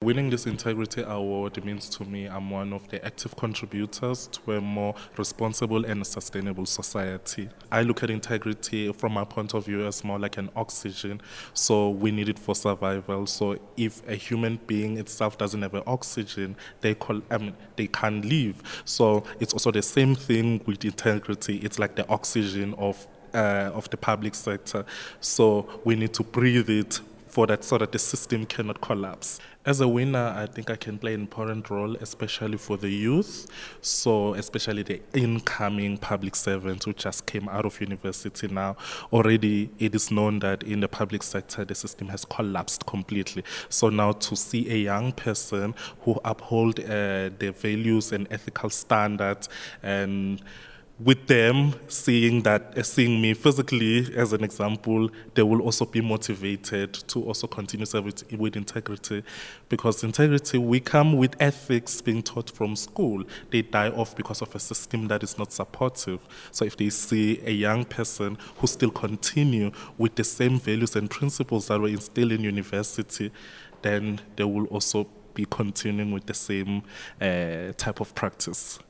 winning this integrity award means to me I'm one of the active contributors to a more responsible and sustainable society. I look at integrity from my point of view as more like an oxygen, so we need it for survival. So if a human being itself doesn't have oxygen, they can't live. So it's also the same thing with integrity. It's like the oxygen of the public sector. So we need to breathe it for that so that the system cannot collapse. As a winner, I think I can play an important role, especially for the youth. So especially the incoming public servants who just came out of university now. Already it is known that in the public sector, the system has collapsed completely. So now to see a young person who uphold the values and ethical standards, and with them seeing me physically as an example, they will also be motivated to also continue service with integrity. Because integrity, we come with ethics being taught from school. They die off because of a system that is not supportive. So if they see a young person who still continue with the same values and principles that were instilled in university, then they will also be continuing with the same type of practice.